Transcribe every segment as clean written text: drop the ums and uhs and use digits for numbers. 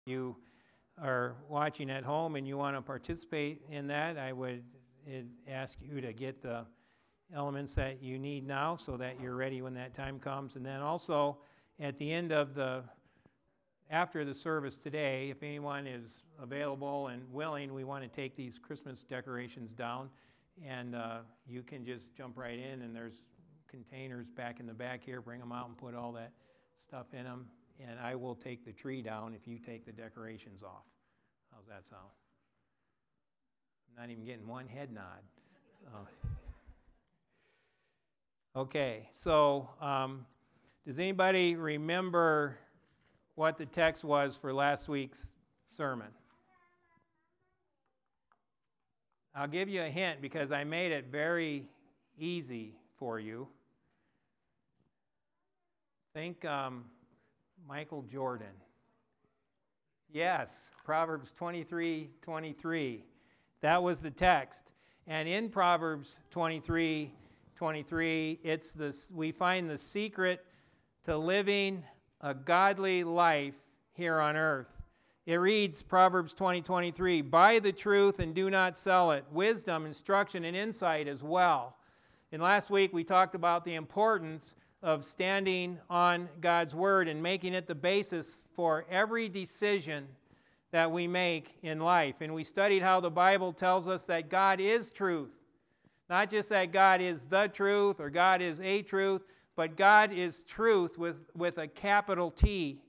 you are watching at home and you want to participate in that, I would ask you to get the elements that you need now so that you're ready when that time comes. And then also at the end of after the service today, if anyone is available and willing, we want to take these Christmas decorations down, and you can just jump right in, and there's containers back in the back here. Bring them out and put all that stuff in them, and I will take the tree down if you take the decorations off. How's that sound? I'm not even getting one head nod. Okay, so does anybody remember what the text was for last week's sermon? I'll give you a hint because I made it very easy for you. Think Michael Jordan. Yes, Proverbs 23:23. That was the text. And in Proverbs 23:23, we find the secret to living a godly life here on earth. It reads, Proverbs 20:23, buy the truth and do not sell it. Wisdom, instruction, and insight as well. And last week we talked about the importance of standing on God's word and making it the basis for every decision that we make in life. And we studied how the Bible tells us that God is truth. Not just that God is the truth or God is a truth, but God is truth with a capital T.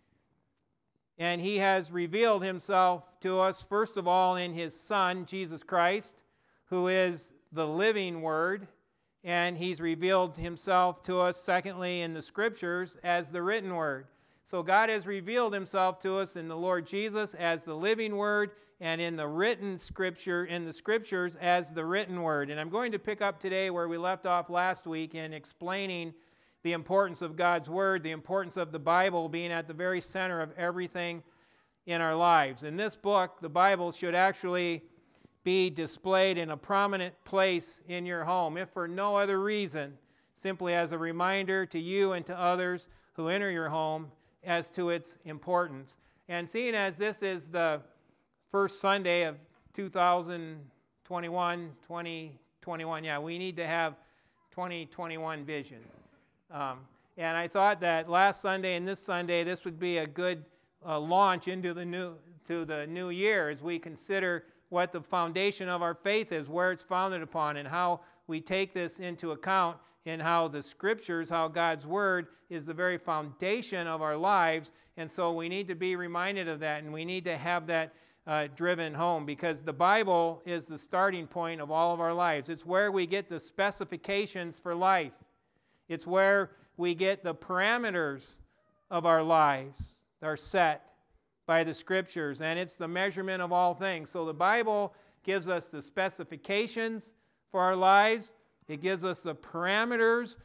And He has revealed Himself to us, first of all, in His Son, Jesus Christ, who is the living Word. And He's revealed Himself to us, secondly, in the Scriptures as the written Word. So God has revealed Himself to us in the Lord Jesus as the living Word, and in the written Scripture, in the Scriptures as the written Word. And I'm going to pick up today where we left off last week in explaining the importance of God's Word, the importance of the Bible being at the very center of everything in our lives. In this book, the Bible should actually be displayed in a prominent place in your home, if for no other reason, simply as a reminder to you and to others who enter your home as to its importance. And seeing as this is the first Sunday of 2021, we need to have 2021 vision. And I thought that last Sunday and this Sunday, this would be a good launch into the new year as we consider what the foundation of our faith is, where it's founded upon, and how we take this into account in how the Scriptures, how God's Word is the very foundation of our lives. And so we need to be reminded of that, and we need to have that driven home, because the Bible is the starting point of all of our lives. It's where we get the specifications for life. It's where we get the parameters of our lives that are set by the Scriptures, and it's the measurement of all things. So the Bible gives us the specifications for our lives. It gives us the parameters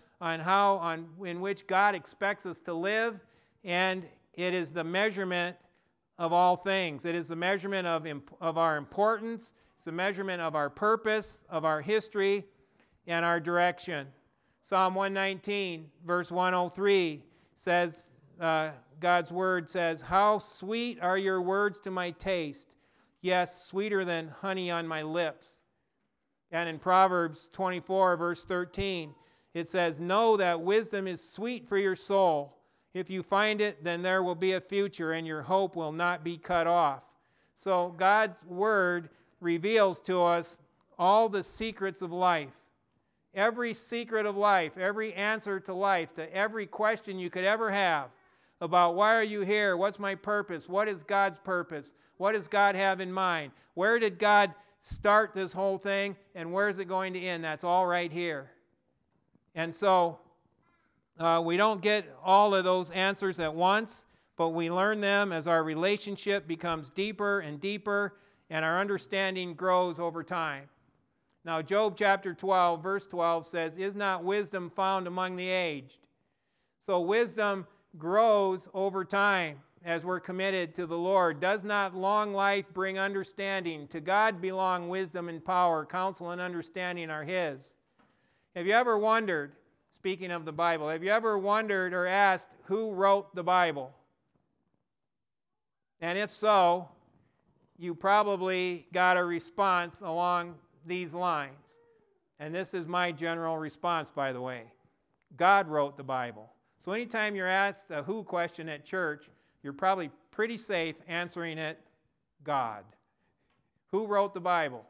in which God expects us to live, and it is the measurement of all things. It is the measurement of our importance. It's the measurement of our purpose, of our history, and our direction. Psalm 119, verse 103 says, God's Word says, how sweet are your words to my taste, yes, sweeter than honey on my lips. And in Proverbs 24, verse 13, it says, know that wisdom is sweet for your soul. If you find it, then there will be a future, and your hope will not be cut off. So God's Word reveals to us all the secrets of life. Every secret of life, every answer to life, to every question you could ever have about why are you here, what's my purpose, what is God's purpose, what does God have in mind, where did God start this whole thing, and where is it going to end? That's all right here. And so we don't get all of those answers at once, but we learn them as our relationship becomes deeper and deeper, and our understanding grows over time. Now, Job chapter 12, verse 12 says, is not wisdom found among the aged? So wisdom grows over time as we're committed to the Lord. Does not long life bring understanding? To God belong wisdom and power. Counsel and understanding are His. Have you ever wondered, speaking of the Bible, have you ever wondered or asked who wrote the Bible? And if so, you probably got a response along these lines. And this is my general response, by the way. God wrote the Bible. So anytime you're asked a who question at church, you're probably pretty safe answering it, God. Who wrote the Bible?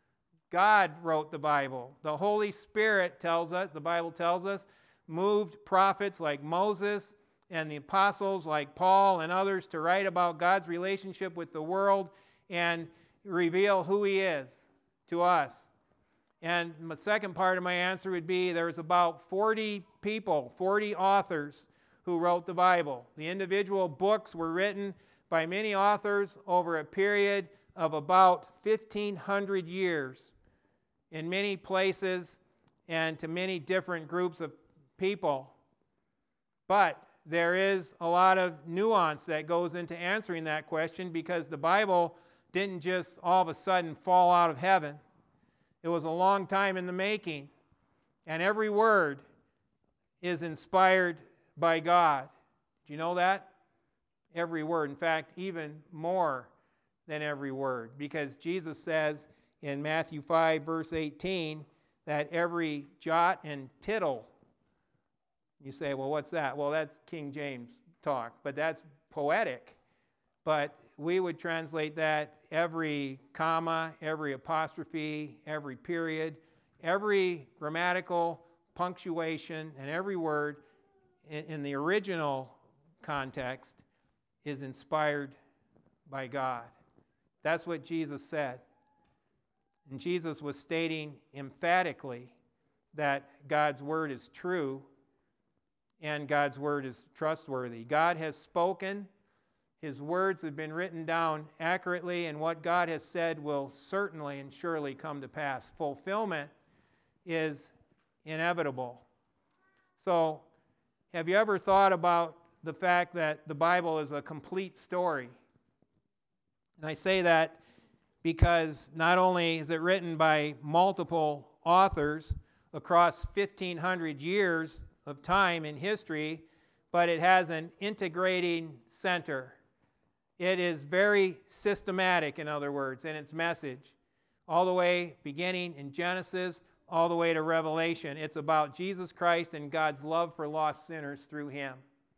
God wrote the Bible. The Holy Spirit tells us, the Bible tells us, moved prophets like Moses and the apostles like Paul and others to write about God's relationship with the world and reveal who He is to us. And the second part of my answer would be there's about 40 people, 40 authors who wrote the Bible. The individual books were written by many authors over a period of about 1,500 years in many places and to many different groups of people. But there is a lot of nuance that goes into answering that question because the Bible didn't just all of a sudden fall out of heaven. It was a long time in the making. And every word is inspired by God. Do you know that? Every word. In fact, even more than every word. Because Jesus says in Matthew 5, verse 18, that every jot and tittle. You say, well, what's that? Well, that's King James talk, but that's poetic. But we would translate that every comma, every apostrophe, every period, every grammatical punctuation, and every word in the original context is inspired by God. That's what Jesus said. And Jesus was stating emphatically that God's word is true and God's word is trustworthy. God has spoken. His words have been written down accurately, and what God has said will certainly and surely come to pass. Fulfillment is inevitable. So, have you ever thought about the fact that the Bible is a complete story? And I say that because not only is it written by multiple authors across 1,500 years of time in history, but it has an integrating center. It is very systematic, in other words, in its message. All the way beginning in Genesis, all the way to Revelation. It's about Jesus Christ and God's love for lost sinners through Him.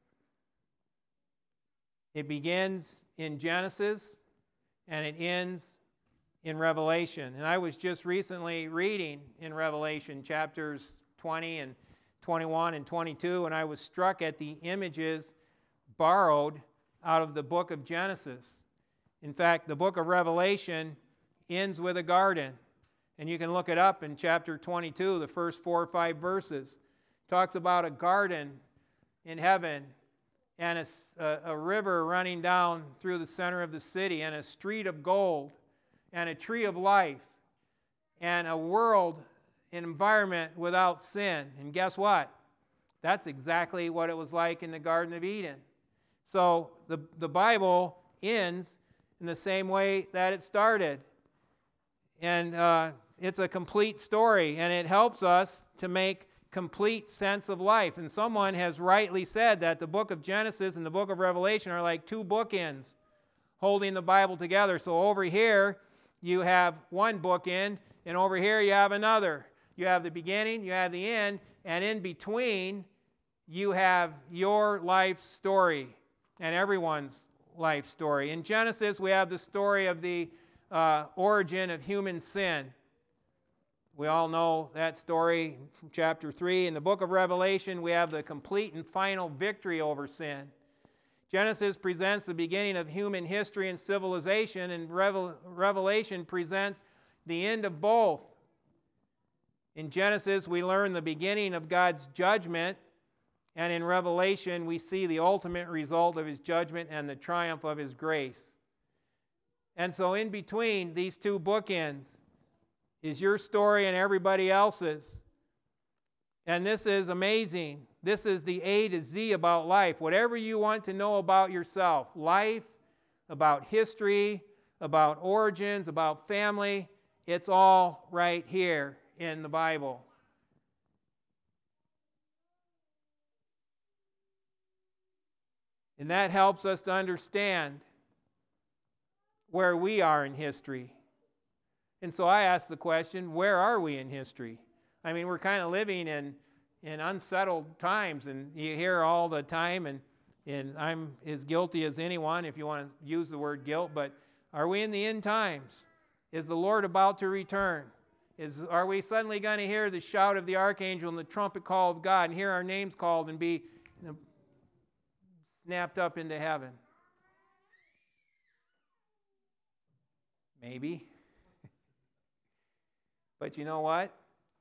It begins in Genesis and it ends in Revelation. And I was just recently reading in Revelation chapters 20 and 21 and 22, and I was struck at the images borrowed out of the book of Genesis. In fact, the book of Revelation ends with a garden. And you can look it up in chapter 22, the first 4 or 5 verses. It talks about a garden in heaven and a river running down through the center of the city and a street of gold and a tree of life and a world, an environment without sin. And guess what? That's exactly what it was like in the Garden of Eden. So the Bible ends in the same way that it started. And it's a complete story, and it helps us to make complete sense of life. And someone has rightly said that the book of Genesis and the book of Revelation are like two bookends holding the Bible together. So over here, you have one bookend, and over here you have another. You have the beginning, you have the end, and in between, you have your life story and everyone's life story. In Genesis, we have the story of the origin of human sin. We all know that story from chapter 3. In the book of Revelation, we have the complete and final victory over sin. Genesis presents the beginning of human history and civilization, and Revelation presents the end of both. In Genesis, we learn the beginning of God's judgment, and in Revelation, we see the ultimate result of His judgment and the triumph of His grace. And so in between these two bookends is your story and everybody else's. And this is amazing. This is the A to Z about life. Whatever you want to know about yourself, life, about history, about origins, about family, it's all right here in the Bible. And that helps us to understand where we are in history. And so I ask the question, where are we in history? I mean, we're kind of living in unsettled times, and you hear all the time, and I'm as guilty as anyone, if you want to use the word guilt, but are we in the end times? Is the Lord about to return? Are we suddenly going to hear the shout of the archangel and the trumpet call of God and hear our names called and be snapped up into heaven? Maybe. But you know what?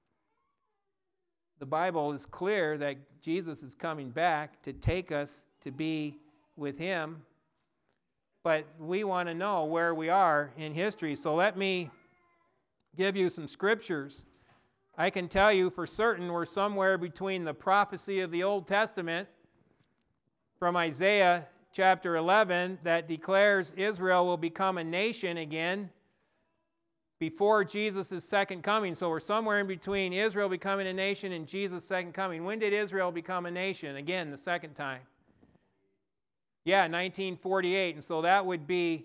The Bible is clear that Jesus is coming back to take us to be with Him. But we want to know where we are in history. So let me give you some scriptures. I can tell you for certain we're somewhere between the prophecy of the Old Testament from Isaiah chapter 11 that declares Israel will become a nation again before Jesus' second coming. So we're somewhere in between Israel becoming a nation and Jesus' second coming. When did Israel become a nation? Again, the second time. Yeah, 1948. And so that would be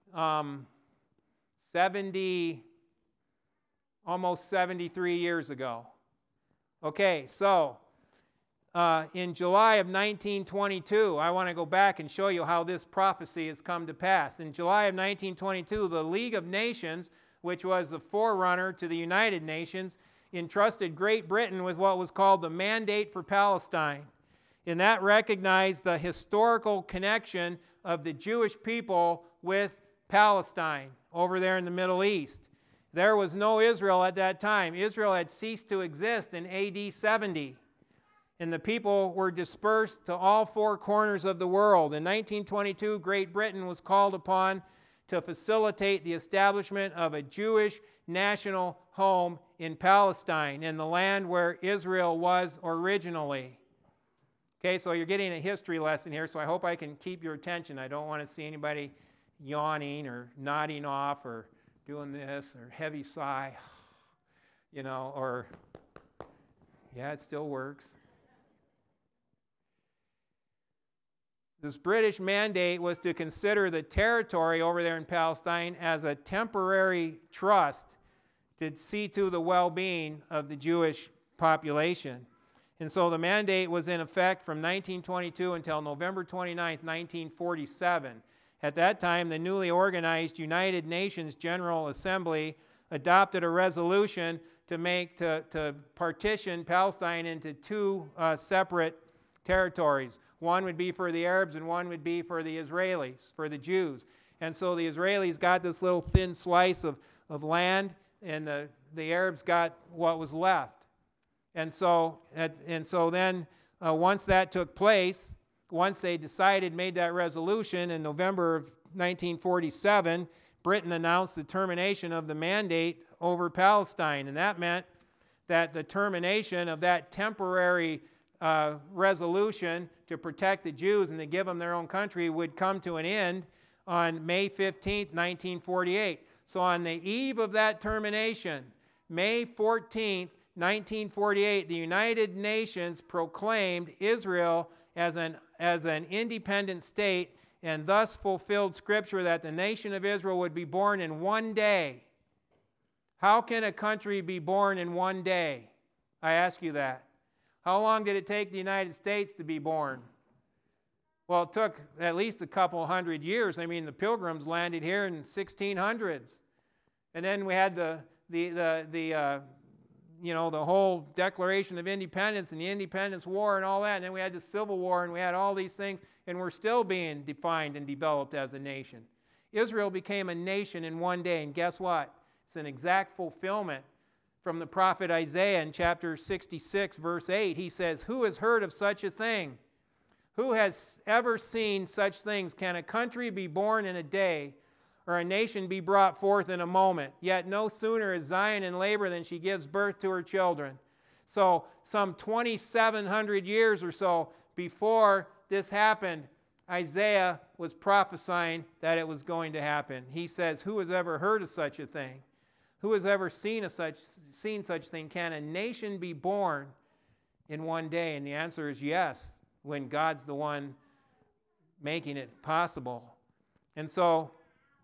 almost 73 years ago. Okay, so in July of 1922, I want to go back and show you how this prophecy has come to pass. In July of 1922, the League of Nations, which was the forerunner to the United Nations, entrusted Great Britain with what was called the Mandate for Palestine. And that recognized the historical connection of the Jewish people with Palestine over there in the Middle East. There was no Israel at that time. Israel had ceased to exist in AD 70. And the people were dispersed to all four corners of the world. In 1922, Great Britain was called upon to facilitate the establishment of a Jewish national home in Palestine, in the land where Israel was originally. Okay, so you're getting a history lesson here, so I hope I can keep your attention. I don't want to see anybody yawning or nodding off or doing this or heavy sigh, or, yeah, it still works. This British mandate was to consider the territory over there in Palestine as a temporary trust to see to the well-being of the Jewish population. And so the mandate was in effect from 1922 until November 29, 1947. At that time, the newly organized United Nations General Assembly adopted a resolution to partition Palestine into two separate territories. One would be for the Arabs and one would be for the Israelis, for the Jews. And so the Israelis got this little thin slice of land, and the Arabs got what was left. And so then once that took place, once they made that resolution in November of 1947, Britain announced the termination of the mandate over Palestine. And that meant that the termination of that temporary resolution to protect the Jews and to give them their own country would come to an end on May 15, 1948. So on the eve of that termination, May 14, 1948, the United Nations proclaimed Israel as an independent state and thus fulfilled Scripture that the nation of Israel would be born in one day. How can a country be born in one day? I ask you that. How long did it take the United States to be born? Well, it took at least a couple hundred years. I mean, the Pilgrims landed here in 1600s. And then we had the whole Declaration of Independence and the Independence War and all that. And then we had the Civil War and we had all these things. And we're still being defined and developed as a nation. Israel became a nation in one day. And guess what? It's an exact fulfillment from the prophet Isaiah in chapter 66, verse 8. He says, "Who has heard of such a thing? Who has ever seen such things? Can a country be born in a day, or a nation be brought forth in a moment? Yet no sooner is Zion in labor than she gives birth to her children." So some 2,700 years or so before this happened, Isaiah was prophesying that it was going to happen. He says, "Who has ever heard of such a thing? Who has ever seen such thing? Can a nation be born in one day?" And the answer is yes, when God's the one making it possible. And so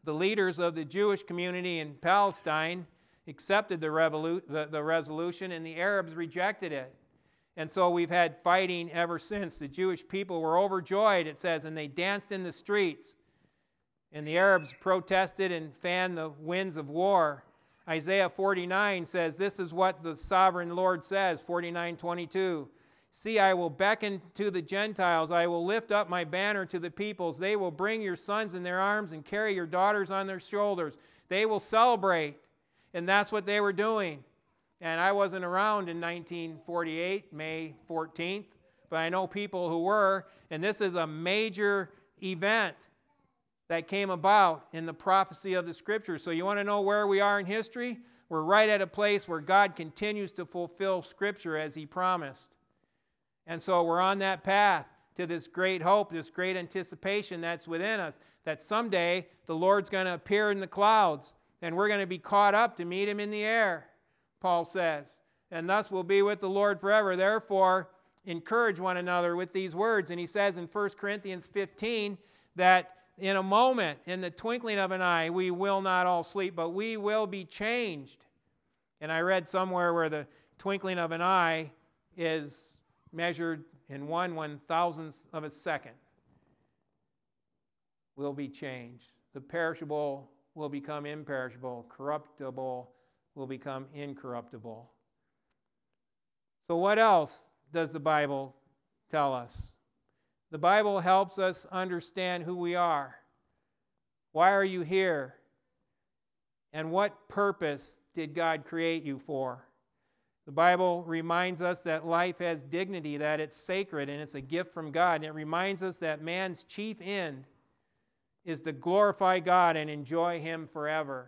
the leaders of the Jewish community in Palestine accepted the resolution, and the Arabs rejected it. And so we've had fighting ever since. The Jewish people were overjoyed, it says, and they danced in the streets. And the Arabs protested and fanned the winds of war. Isaiah 49 says, this is what the sovereign Lord says, 49:22. See, I will beckon to the Gentiles. I will lift up my banner to the peoples. They will bring your sons in their arms and carry your daughters on their shoulders. They will celebrate. And that's what they were doing. And I wasn't around in 1948, May 14th, but I know people who were. And this is a major event that came about in the prophecy of the Scriptures. So you want to know where we are in history? We're right at a place where God continues to fulfill Scripture as He promised. And so we're on that path to this great hope, this great anticipation that's within us, that someday the Lord's going to appear in the clouds, and we're going to be caught up to meet Him in the air, Paul says. And thus we'll be with the Lord forever. Therefore, encourage one another with these words. And he says in 1 Corinthians 15 that in a moment, in the twinkling of an eye, we will not all sleep, but we will be changed. And I read somewhere where the twinkling of an eye is measured in 1/1000th of a second. Will be changed. The perishable will become imperishable. Corruptible will become incorruptible. So what else does the Bible tell us? The Bible helps us understand who we are. Why are you here? And what purpose did God create you for? The Bible reminds us that life has dignity, that it's sacred, and it's a gift from God. And it reminds us that man's chief end is to glorify God and enjoy Him forever.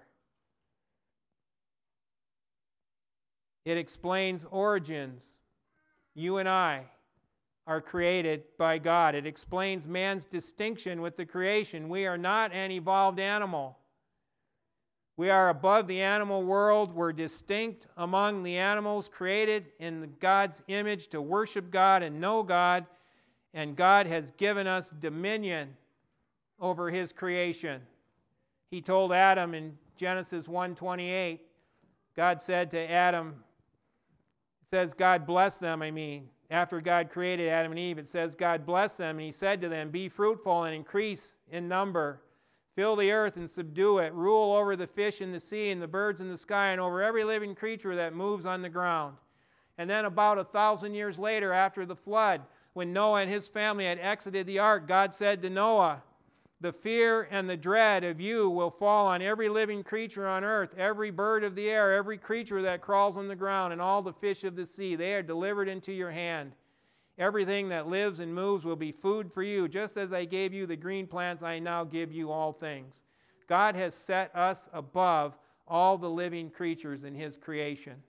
It explains origins. You and I are created by God. It explains man's distinction with the creation. We are not an evolved animal. We are above the animal world. We're distinct among the animals created in God's image to worship God and know God. And God has given us dominion over His creation. He told Adam in Genesis 1:28, God said to Adam, it says God blessed them, after God created Adam and Eve, it says God blessed them, and He said to them, be fruitful and increase in number. Fill the earth and subdue it. Rule over the fish in the sea and the birds in the sky and over every living creature that moves on the ground. And then about 1,000 years later, after the flood, when Noah and his family had exited the ark, God said to Noah, the fear and the dread of you will fall on every living creature on earth, every bird of the air, every creature that crawls on the ground, and all the fish of the sea. They are delivered into your hand. Everything that lives and moves will be food for you. Just as I gave you the green plants, I now give you all things. God has set us above all the living creatures in His creation.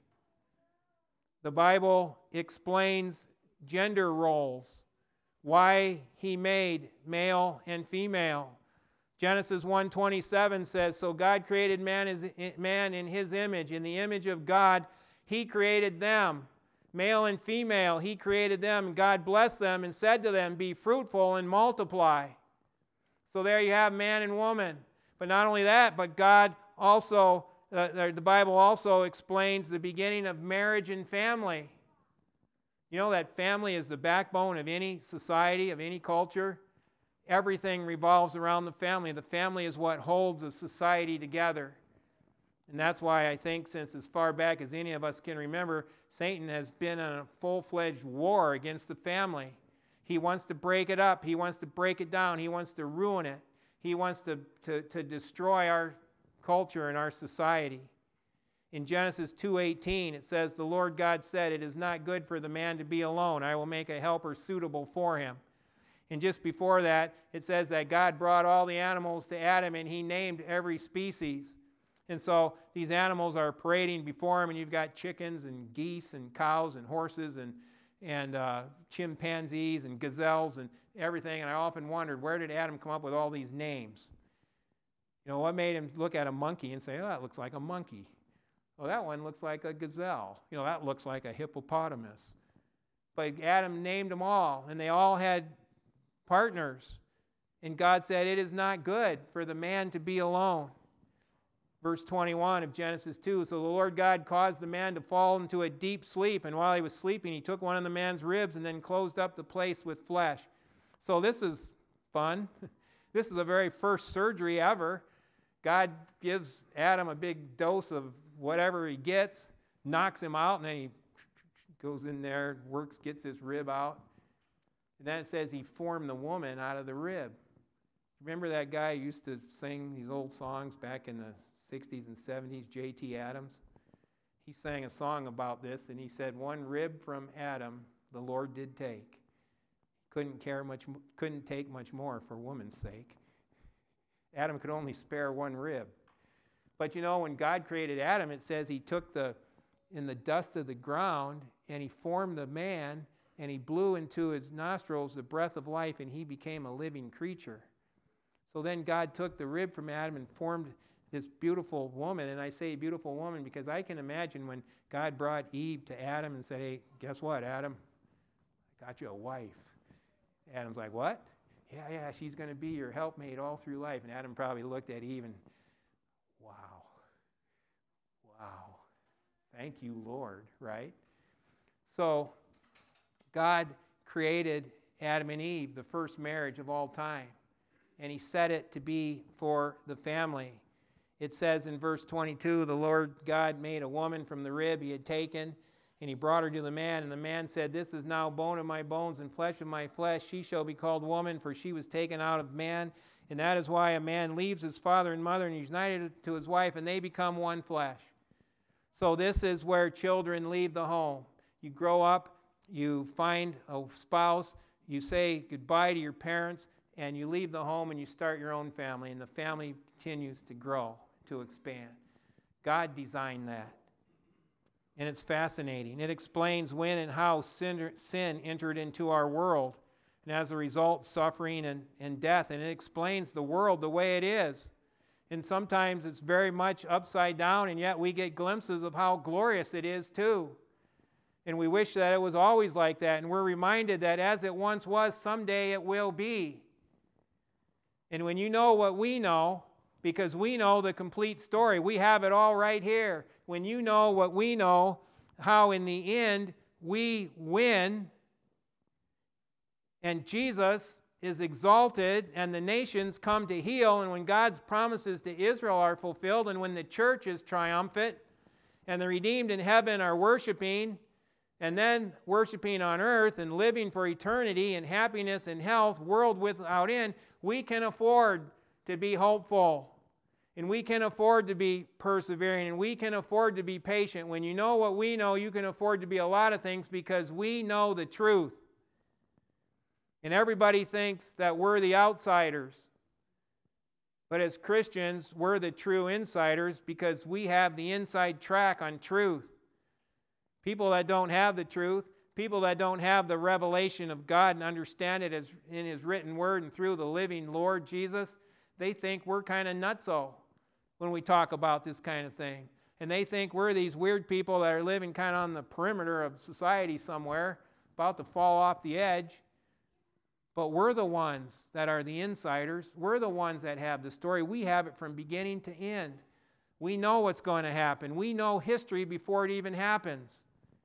The Bible explains gender roles, why He made male and female. Genesis 1:27 says, so God created man in His image. In the image of God, He created them. Male and female, He created them, and God blessed them and said to them, be fruitful and multiply. So there you have man and woman. But not only that, but God also, the Bible also explains the beginning of marriage and family. You know that family is the backbone of any society, of any culture. Everything revolves around the family. The family is what holds a society together. And that's why I think since as far back as any of us can remember, Satan has been in a full-fledged war against the family. He wants to break it up. He wants to break it down. He wants to ruin it. He wants to destroy our culture and our society. In Genesis 2:18, it says, the Lord God said, it is not good for the man to be alone. I will make a helper suitable for him. And just before that, it says that God brought all the animals to Adam, and He named every species. And so these animals are parading before Him, and you've got chickens and geese and cows and horses and chimpanzees and gazelles and everything. And I often wondered, where did Adam come up with all these names? You know, what made him look at a monkey and say, oh, that looks like a monkey? Oh, that one looks like a gazelle. You know, that looks like a hippopotamus. But Adam named them all, and they all had partners. And God said, it is not good for the man to be alone. Verse 21 of Genesis 2, so the Lord God caused the man to fall into a deep sleep, and while he was sleeping, he took one of the man's ribs and then closed up the place with flesh. So this is fun. This is the very first surgery ever. God gives Adam a big dose of whatever he gets, knocks him out, and then he goes in there, works, gets his rib out. And then it says he formed the woman out of the rib. Remember that guy who used to sing these old songs back in the 60s and 70s, J.T. Adams? He sang a song about this, and he said, one rib from Adam the Lord did take. Couldn't take much more for woman's sake. Adam could only spare one rib. But you know, when God created Adam, it says he took in the dust of the ground, and he formed the man, and he blew into his nostrils the breath of life, and he became a living creature. So then God took the rib from Adam and formed this beautiful woman. And I say beautiful woman because I can imagine when God brought Eve to Adam and said, hey, guess what, Adam? I got you a wife. Adam's like, what? Yeah, she's going to be your helpmate all through life. And Adam probably looked at Eve and, wow. Thank you, Lord, right? So God created Adam and Eve, the first marriage of all time. And he set it to be for the family. It says in verse 22, the Lord God made a woman from the rib he had taken, and he brought her to the man. And the man said, this is now bone of my bones and flesh of my flesh. She shall be called woman, for she was taken out of man. And that is why a man leaves his father and mother and is united to his wife, and they become one flesh. So this is where children leave the home. You grow up, you find a spouse, you say goodbye to your parents, and you leave the home and you start your own family, and the family continues to grow, to expand. God designed that. And it's fascinating. It explains when and how sin entered into our world, and as a result, suffering and death. And it explains the world the way it is. And sometimes it's very much upside down, and yet we get glimpses of how glorious it is too. And we wish that it was always like that. And we're reminded that as it once was, someday it will be. And when you know what we know, because we know the complete story, we have it all right here. When you know what we know, how in the end we win, and Jesus is exalted, and the nations come to heal, and when God's promises to Israel are fulfilled, and when the church is triumphant, and the redeemed in heaven are worshiping, and then worshiping on earth and living for eternity in happiness and health, world without end, we can afford to be hopeful. And we can afford to be persevering. And we can afford to be patient. When you know what we know, you can afford to be a lot of things because we know the truth. And everybody thinks that we're the outsiders. But as Christians, we're the true insiders because we have the inside track on truth. People that don't have the truth, people that don't have the revelation of God and understand it as in His written word and through the living Lord Jesus, they think we're kind of nutso when we talk about this kind of thing. And they think we're these weird people that are living kind of on the perimeter of society somewhere, about to fall off the edge. But we're the ones that are the insiders. We're the ones that have the story. We have it from beginning to end. We know what's going to happen. We know history before it even happens.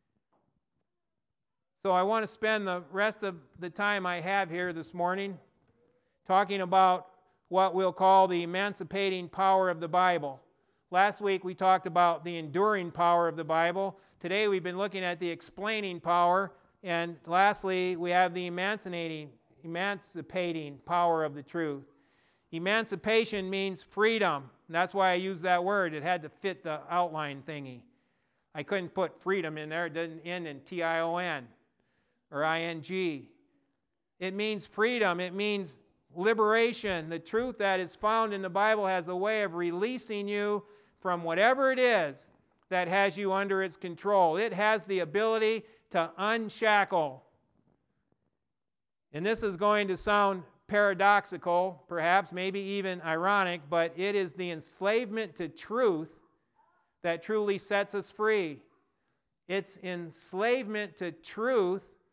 So I want to spend the rest of the time I have here this morning talking about what we'll call the emancipating power of the Bible. Last week we talked about the enduring power of the Bible. Today we've been looking at the explaining power. And lastly, we have the emancipating power of the truth. Emancipation means freedom. And that's why I use that word. It had to fit the outline thingy. I couldn't put freedom in there. It didn't end in T-I-O-N or I-N-G. It means freedom. It means liberation. The truth that is found in the Bible has a way of releasing you from whatever it is that has you under its control. It has the ability to unshackle. And this is going to sound paradoxical, perhaps, maybe even ironic, but it is the enslavement to truth that truly sets us free. It's enslavement to truth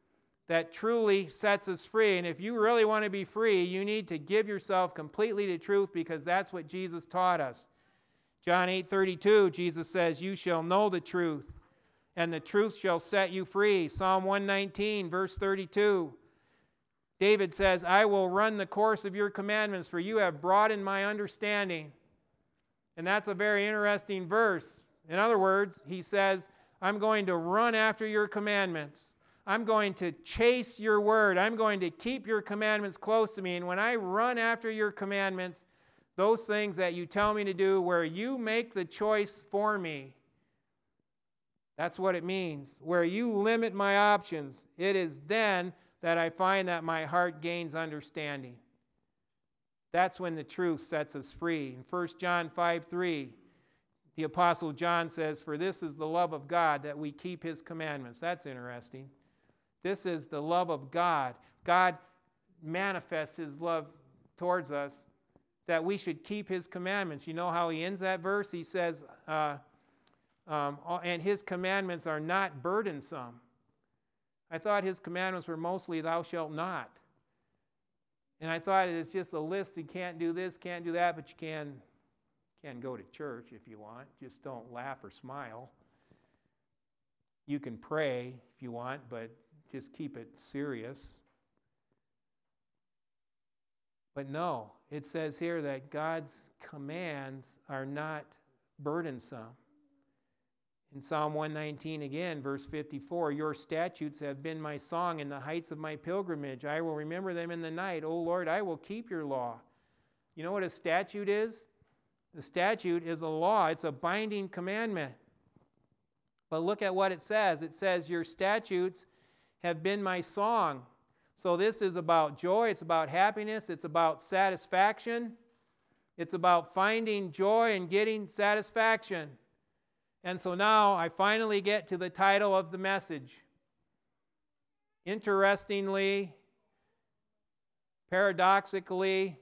that truly sets us free. And if you really want to be free, you need to give yourself completely to truth, because that's what Jesus taught us. John 8:32, Jesus says, "You shall know the truth, and the truth shall set you free." Psalm 119, verse 32. David says, "I will run the course of your commandments, for you have broadened my understanding." And that's a very interesting verse. In other words, he says, I'm going to run after your commandments. I'm going to chase your word. I'm going to keep your commandments close to me. And when I run after your commandments, those things that you tell me to do, where you make the choice for me, that's what it means. Where you limit my options, it is then that I find that my heart gains understanding. That's when the truth sets us free. In 1 John 5:3, the Apostle John says, "For this is the love of God, that we keep his commandments." That's interesting. This is the love of God. God manifests his love towards us, that we should keep his commandments. You know how he ends that verse? He says, and his commandments are not burdensome. I thought his commandments were mostly thou shalt not. And I thought it's just a list. You can't do this, can't do that, but you can go to church if you want. Just don't laugh or smile. You can pray if you want, but just keep it serious. But no, it says here that God's commands are not burdensome. In Psalm 119 again, verse 54, "Your statutes have been my song in the heights of my pilgrimage. I will remember them in the night. O Lord, I will keep your law." You know what a statute is? The statute is a law. It's a binding commandment. But look at what it says. It says, "Your statutes have been my song." So this is about joy. It's about happiness. It's about satisfaction. It's about finding joy and getting satisfaction. And so now I finally get to the title of the message. Interestingly, paradoxically,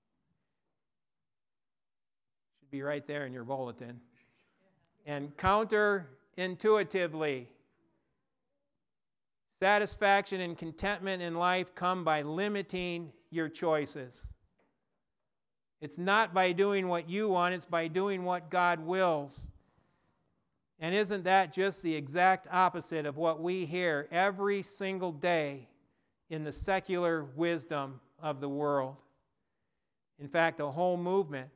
should be right there in your bulletin, and counterintuitively, satisfaction and contentment in life come by limiting your choices. It's not by doing what you want, it's by doing what God wills. And isn't that just the exact opposite of what we hear every single day in the secular wisdom of the world? In fact, a whole movement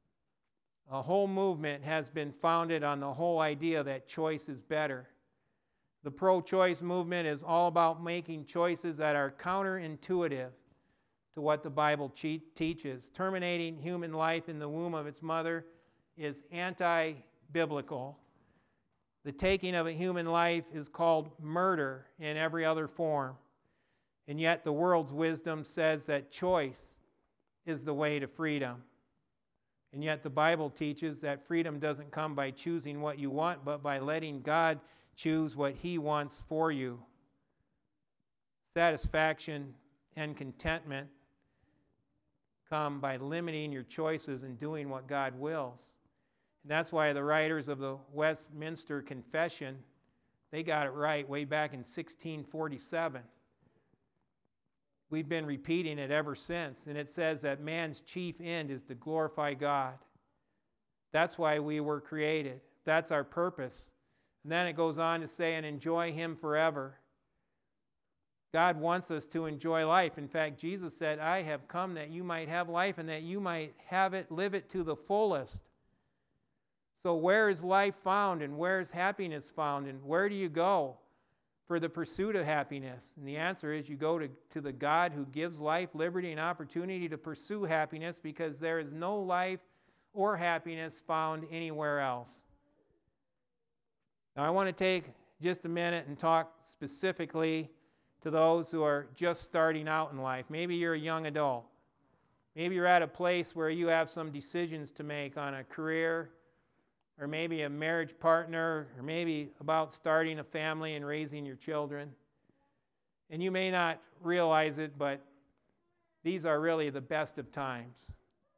has been founded on the whole idea that choice is better. The pro-choice movement is all about making choices that are counterintuitive to what the Bible teaches. Terminating human life in the womb of its mother is anti-biblical. The taking of a human life is called murder in every other form. And yet the world's wisdom says that choice is the way to freedom. And yet the Bible teaches that freedom doesn't come by choosing what you want, but by letting God choose what he wants for you. Satisfaction and contentment come by limiting your choices and doing what God wills. And that's why the writers of the Westminster Confession, they got it right way back in 1647. We've been repeating it ever since, and it says that man's chief end is to glorify God. That's why we were created. That's our purpose. And then it goes on to say, and enjoy him forever. God wants us to enjoy life. In fact, Jesus said, "I have come that you might have life and that you might have it, live it to the fullest." So where is life found, and where is happiness found, and where do you go for the pursuit of happiness? And the answer is you go to the God who gives life, liberty, and opportunity to pursue happiness, because there is no life or happiness found anywhere else. Now I want to take just a minute and talk specifically to those who are just starting out in life. Maybe you're a young adult. Maybe you're at a place where you have some decisions to make on a career, or maybe a marriage partner, or maybe about starting a family and raising your children. And you may not realize it, but these are really the best of times.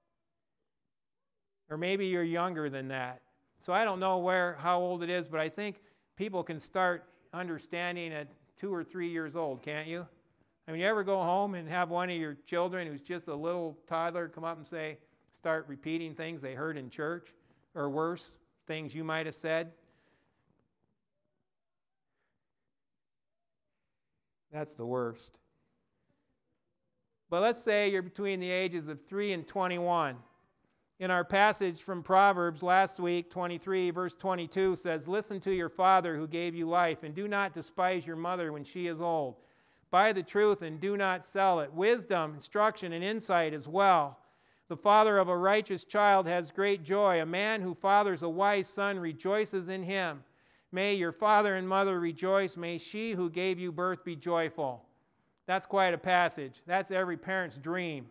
Or maybe you're younger than that. So I don't know how old it is, but I think people can start understanding at 2 or 3 years old, can't you? I mean, you ever go home and have one of your children who's just a little toddler come up and start repeating things they heard in church, or worse, things you might have said? That's the worst. But let's say you're between the ages of 3 and 21. In our passage from Proverbs last week, 23, verse 22 says, "Listen to your father who gave you life, and do not despise your mother when she is old. Buy the truth and do not sell it. Wisdom, instruction, and insight as well. The father of a righteous child has great joy. A man who fathers a wise son rejoices in him. May your father and mother rejoice. May she who gave you birth be joyful." That's quite a passage. That's every parent's dream.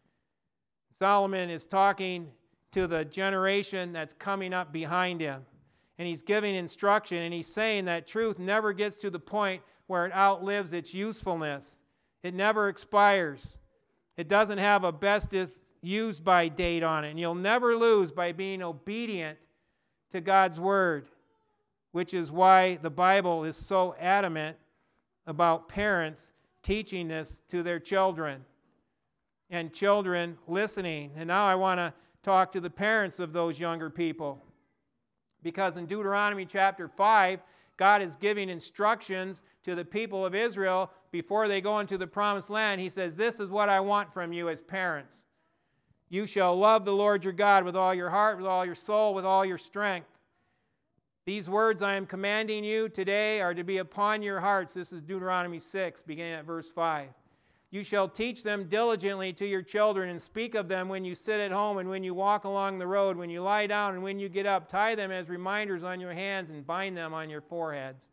Solomon is talking to the generation that's coming up behind him. And he's giving instruction, and he's saying that truth never gets to the point where it outlives its usefulness. It never expires. It doesn't have a best if used by date on it. And you'll never lose by being obedient to God's word, which is why the Bible is so adamant about parents teaching this to their children and children listening. And now I want to talk to the parents of those younger people, because in Deuteronomy chapter 5, God is giving instructions to the people of Israel before they go into the promised land. He says, "This is what I want from you as parents. You shall love the Lord your God with all your heart, with all your soul, with all your strength. These words I am commanding you today are to be upon your hearts." This is Deuteronomy 6, beginning at verse 5. "You shall teach them diligently to your children, and speak of them when you sit at home and when you walk along the road, when you lie down and when you get up. Tie them as reminders on your hands and bind them on your foreheads."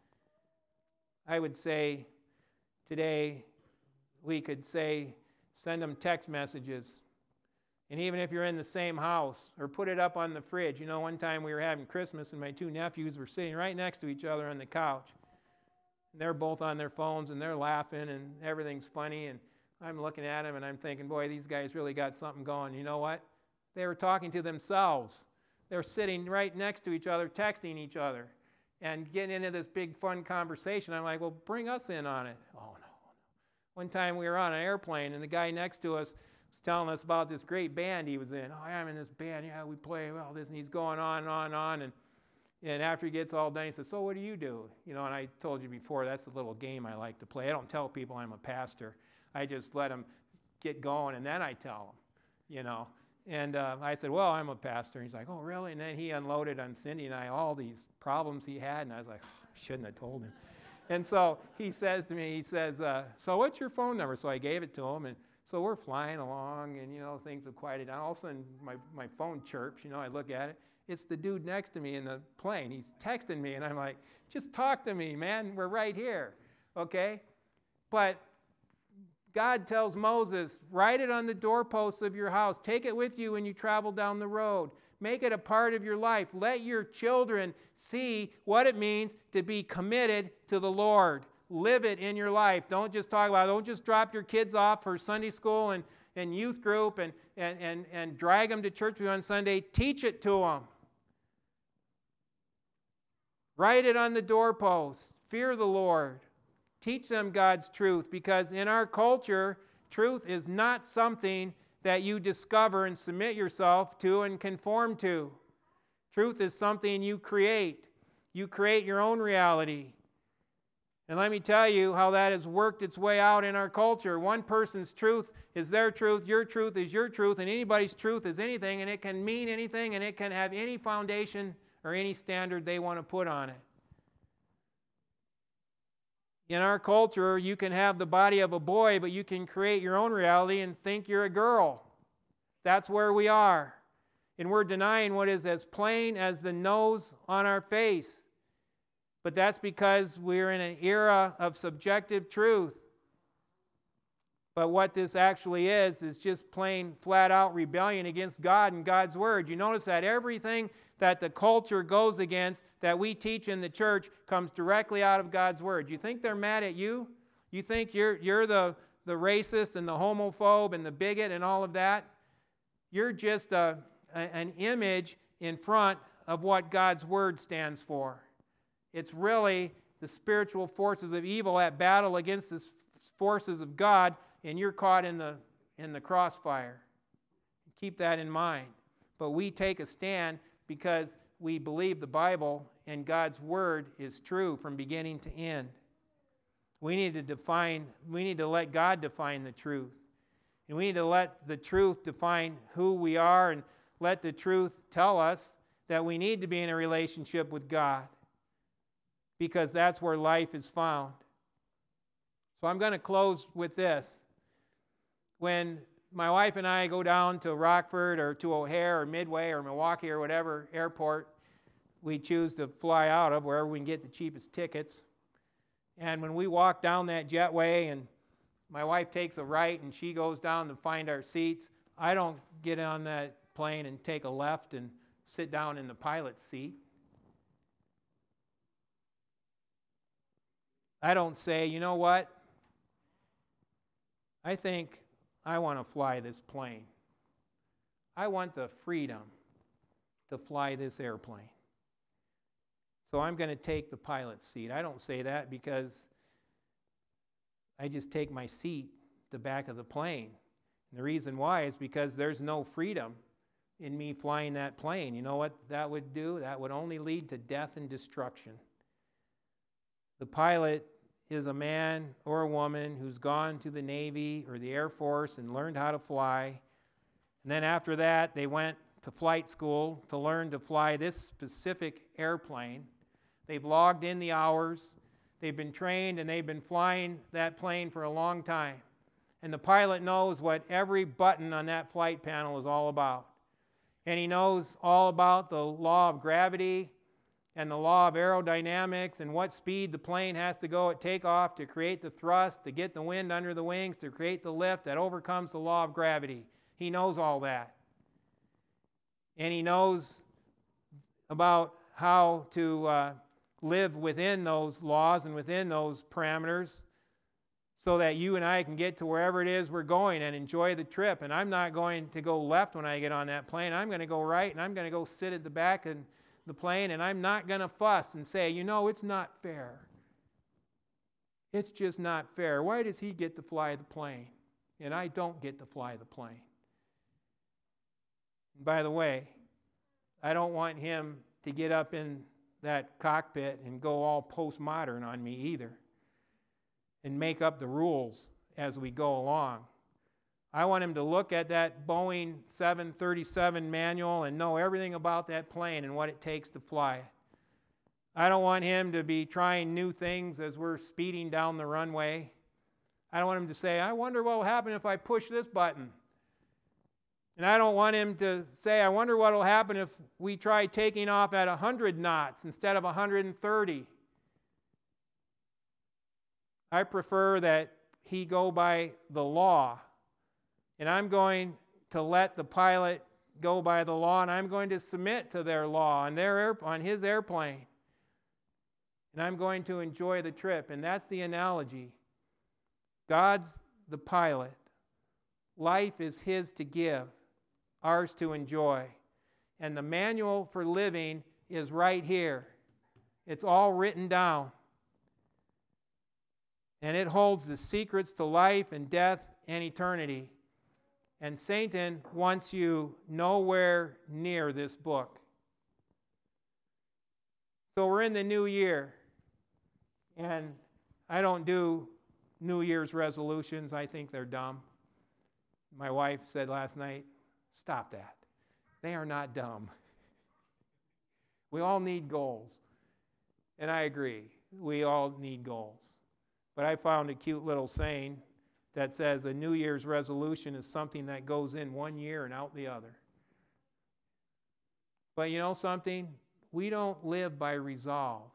I would say today we could say send them text messages. And even if you're in the same house, or put it up on the fridge. You know, one time we were having Christmas and my 2 nephews were sitting right next to each other on the couch. And they're both on their phones and they're laughing and everything's funny. And I'm looking at them and I'm thinking, boy, these guys really got something going. You know what? They were talking to themselves. They were sitting right next to each other, texting each other, and getting into this big fun conversation. I'm like, well, bring us in on it. Oh, no. One time we were on an airplane and the guy next to us was telling us about this great band he was in. "Oh, I'm in this band. Yeah, we play well this." And he's going on and on and on. And after he gets all done, he says, "So what do you do?" You know, and I told you before, that's a little game I like to play. I don't tell people I'm a pastor. I just let them get going, and then I tell them, you know. And I said, "Well, I'm a pastor." And he's like, "Oh, really?" And then he unloaded on Cindy and I all these problems he had. And I was like, oh, I shouldn't have told him. And so he says to me, he says, "So what's your phone number?" So I gave it to him. And so we're flying along, and, you know, things have quieted down. All of a sudden, my phone chirps. You know, I look at it. It's the dude next to me in the plane. He's texting me, and I'm like, "Just talk to me, man. We're right here." Okay? But God tells Moses, "Write it on the doorposts of your house. Take it with you when you travel down the road. Make it a part of your life. Let your children see what it means to be committed to the Lord. Live it in your life. Don't just talk about it. Don't just drop your kids off for Sunday school and youth group and drag them to church on Sunday. Teach it to them. Write it on the doorposts. Fear the Lord. Teach them God's truth, because in our culture, truth is not something that you discover and submit yourself to and conform to. Truth is something you create. You create your own reality. And let me tell you how that has worked its way out in our culture. One person's truth is their truth, your truth is your truth, and anybody's truth is anything, and it can mean anything, and it can have any foundation or any standard they want to put on it. In our culture, you can have the body of a boy, but you can create your own reality and think you're a girl. That's where we are. And we're denying what is as plain as the nose on our face. But that's because we're in an era of subjective truth. But what this actually is just plain, flat-out rebellion against God and God's Word. You notice that everything that the culture goes against, that we teach in the church, comes directly out of God's Word. You think they're mad at you? You think you're the racist and the homophobe and the bigot and all of that? You're just an image in front of what God's Word stands for. It's really the spiritual forces of evil at battle against the forces of God, and you're caught in the crossfire. Keep that in mind. But we take a stand because we believe the Bible and God's Word is true from beginning to end. We need to let God define the truth. And we need to let the truth define who we are, and let the truth tell us that we need to be in a relationship with God, because that's where life is found. So I'm going to close with this. When my wife and I go down to Rockford or to O'Hare or Midway or Milwaukee or whatever airport we choose to fly out of, wherever we can get the cheapest tickets, and when we walk down that jetway and my wife takes a right and she goes down to find our seats, I don't get on that plane and take a left and sit down in the pilot's seat. I don't say, you know what? I think I want to fly this plane. I want the freedom to fly this airplane. So I'm going to take the pilot's seat. I don't say that because I just take my seat the back of the plane. And the reason why is because there's no freedom in me flying that plane. You know what that would do? That would only lead to death and destruction. The pilot is a man or a woman who's gone to the Navy or the Air Force and learned how to fly. And then after that, they went to flight school to learn to fly this specific airplane. They've logged in the hours. They've been trained, and they've been flying that plane for a long time. And the pilot knows what every button on that flight panel is all about. And he knows all about the law of gravity and the law of aerodynamics and what speed the plane has to go at takeoff to create the thrust, to get the wind under the wings, to create the lift that overcomes the law of gravity. He knows all that. And he knows about how to live within those laws and within those parameters so that you and I can get to wherever it is we're going and enjoy the trip. And I'm not going to go left when I get on that plane. I'm going to go right, and I'm going to go sit at the back of the plane, and I'm not going to fuss and say, you know, it's not fair. It's just not fair. Why does he get to fly the plane and I don't get to fly the plane? And by the way, I don't want him to get up in that cockpit and go all postmodern on me either and make up the rules as we go along. I want him to look at that Boeing 737 manual and know everything about that plane and what it takes to fly it. I don't want him to be trying new things as we're speeding down the runway. I don't want him to say, I wonder what will happen if I push this button. And I don't want him to say, I wonder what will happen if we try taking off at 100 knots instead of 130. I prefer that he go by the law. And I'm going to let the pilot go by the law, and I'm going to submit to their law on his airplane. And I'm going to enjoy the trip. And that's the analogy. God's the pilot. Life is his to give, ours to enjoy. And the manual for living is right here. It's all written down. And it holds the secrets to life and death and eternity. And Satan wants you nowhere near this book. So we're in the new year. And I don't do New Year's resolutions. I think they're dumb. My wife said last night, stop that. They are not dumb. We all need goals. And I agree. We all need goals. But I found a cute little saying that says a New Year's resolution is something that goes in one year and out the other. But you know something? We don't live by resolve.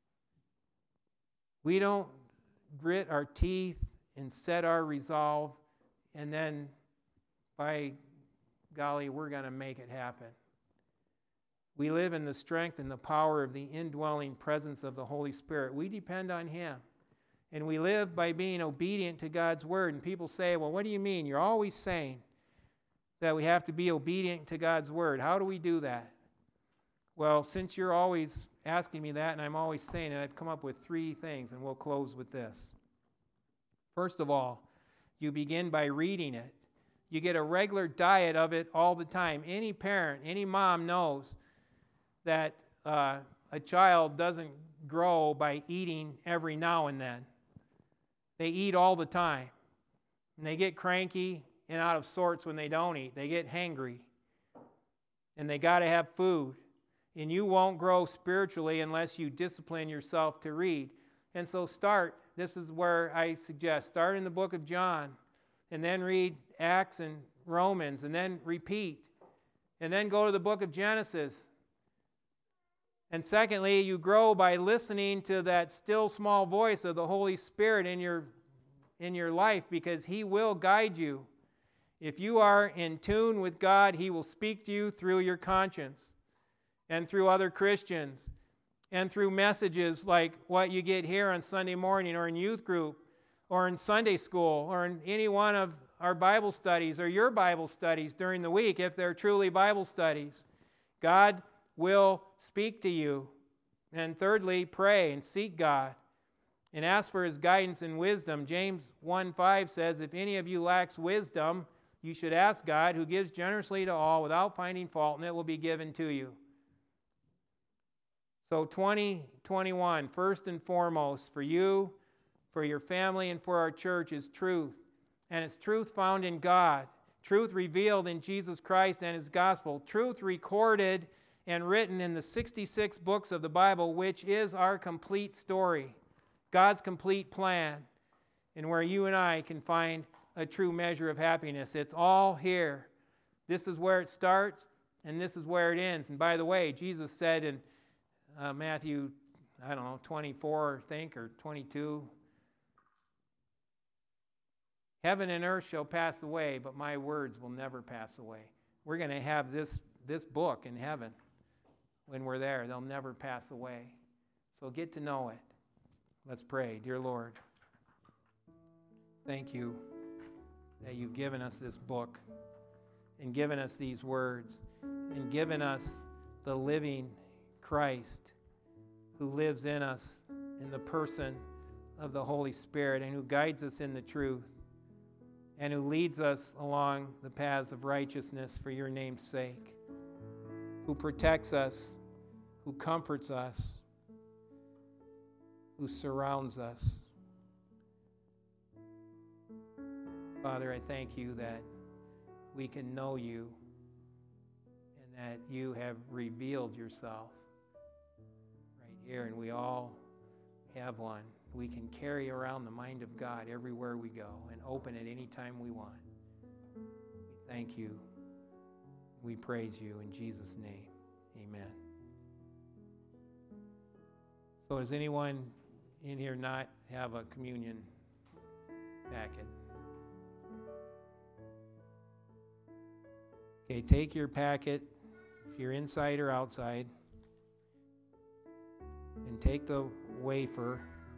We don't grit our teeth and set our resolve and then, by golly, we're going to make it happen. We live in the strength and the power of the indwelling presence of the Holy Spirit. We depend on him. And we live by being obedient to God's word. And people say, well, what do you mean? You're always saying that we have to be obedient to God's word. How do we do that? Well, since you're always asking me that, and I'm always saying it, I've come up with 3 things, and we'll close with this. First of all, you begin by reading it. You get a regular diet of it all the time. Any parent, any mom knows that a child doesn't grow by eating every now and then. They eat all the time. And they get cranky and out of sorts when they don't eat. They get hangry. And they got to have food. And you won't grow spiritually unless you discipline yourself to read. And so this is where I suggest, start in the book of John, and then read Acts and Romans, and then repeat. And then go to the book of Genesis. And secondly, you grow by listening to that still small voice of the Holy Spirit in your life, because He will guide you. If you are in tune with God, He will speak to you through your conscience and through other Christians and through messages like what you get here on Sunday morning or in youth group or in Sunday school or in any one of our Bible studies or your Bible studies during the week, if they're truly Bible studies. God will speak to you. And thirdly, pray and seek God and ask for His guidance and wisdom. James 1:5 says, if any of you lacks wisdom, you should ask God, who gives generously to all without finding fault, and it will be given to you. So 2021, first and foremost, for you, for your family, and for our church is truth. And it's truth found in God, truth revealed in Jesus Christ and His gospel, truth recorded and written in the 66 books of the Bible, which is our complete story, God's complete plan, and where you and I can find a true measure of happiness. It's all here. This is where it starts, and this is where it ends. And by the way, Jesus said in Matthew, 24, I think, or 22, heaven and earth shall pass away, but my words will never pass away. We're going to have this book in heaven when we're there. They'll never pass away. So get to know it. Let's pray. Dear Lord, thank you that you've given us this book and given us these words and given us the living Christ who lives in us in the person of the Holy Spirit and who guides us in the truth and who leads us along the paths of righteousness for your name's sake, who protects us, who comforts us, who surrounds us. Father, I thank you that we can know you and that you have revealed yourself right here, and we all have one. We can carry around the mind of God everywhere we go and open it anytime we want. We thank you. We praise you in Jesus' name. Amen. So does anyone in here not have a communion packet? Okay, take your packet, if you're inside or outside, and take the wafer.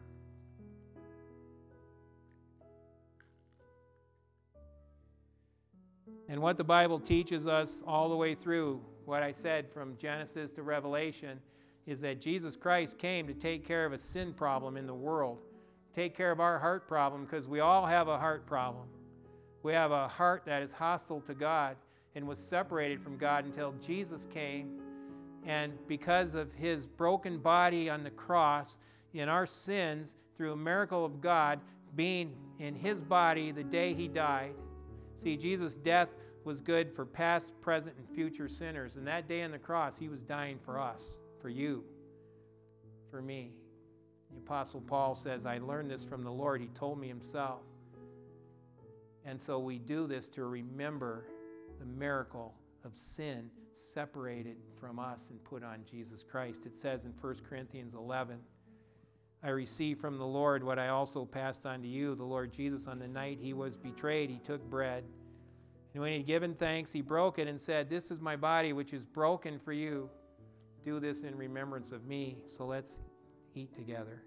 And what the Bible teaches us all the way through, what I said from Genesis to Revelation, is that Jesus Christ came to take care of a sin problem in the world, take care of our heart problem, because we all have a heart problem. We have a heart that is hostile to God and was separated from God until Jesus came. And because of His broken body on the cross, in our sins, through a miracle of God being in His body the day He died. See, Jesus' death was good for past, present, and future sinners. And that day on the cross, He was dying for us, for you, for me. The Apostle Paul says, I learned this from the Lord. He told me Himself. And so we do this to remember the miracle of sin separated from us and put on Jesus Christ. It says in 1 Corinthians 11, I received from the Lord what I also passed on to you. The Lord Jesus, on the night He was betrayed, He took bread. And when He had given thanks, He broke it and said, this is my body, which is broken for you. Do this in remembrance of me. So let's eat together.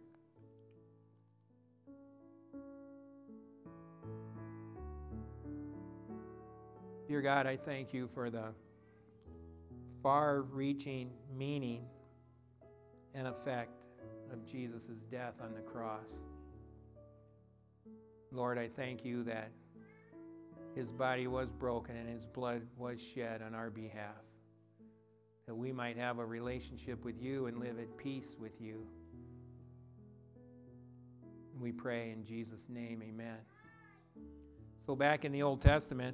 Dear God, I thank you for the far-reaching meaning and effect of Jesus' death on the cross. Lord, I thank you that his body was broken and his blood was shed on our behalf, that we might have a relationship with you and live at peace with you. We pray in Jesus' name, amen. So back in the Old Testament,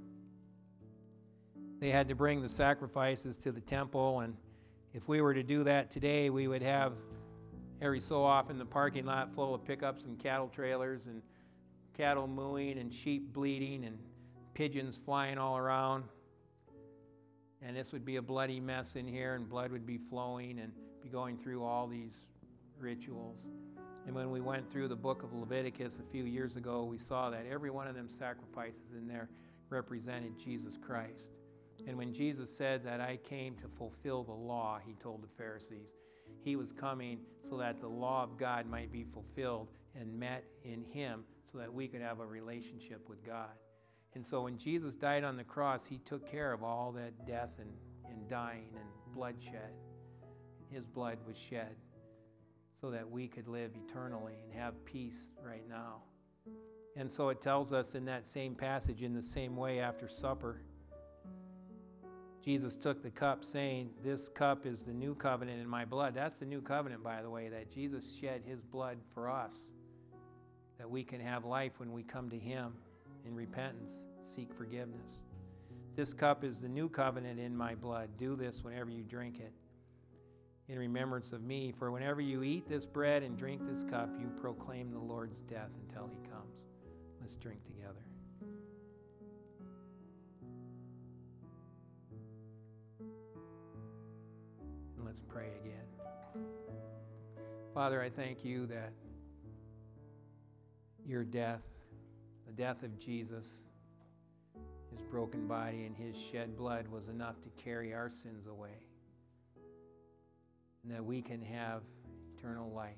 they had to bring the sacrifices to the temple, and if we were to do that today, we would have every so often the parking lot full of pickups and cattle trailers and cattle mooing and sheep bleating and pigeons flying all around. And this would be a bloody mess in here, and blood would be flowing and be going through all these rituals. And when we went through the book of Leviticus a few years ago, we saw that every one of them sacrifices in there represented Jesus Christ. And when Jesus said that I came to fulfill the law, he told the Pharisees, he was coming so that the law of God might be fulfilled and met in him so that we could have a relationship with God. And so when Jesus died on the cross, he took care of all that death and dying and bloodshed. His blood was shed so that we could live eternally and have peace right now. And so it tells us in that same passage, in the same way after supper, Jesus took the cup saying, this cup is the new covenant in my blood. That's the new covenant, by the way, that Jesus shed his blood for us, that we can have life when we come to him in repentance, seek forgiveness. This cup is the new covenant in my blood. Do this whenever you drink it in remembrance of me. For whenever you eat this bread and drink this cup, you proclaim the Lord's death until he comes. Let's drink together. And let's pray again. Father, I thank you that your death, the death of Jesus, his broken body and his shed blood was enough to carry our sins away, and that we can have eternal life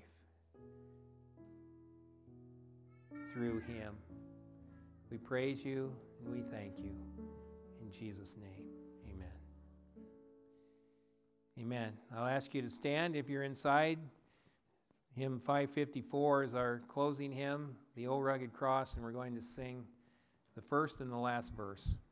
through him. We praise you and we thank you. In Jesus' name, amen. Amen. I'll ask you to stand if you're inside. Hymn 554 is our closing hymn, the O Rugged Cross, and we're going to sing the first and the last verse.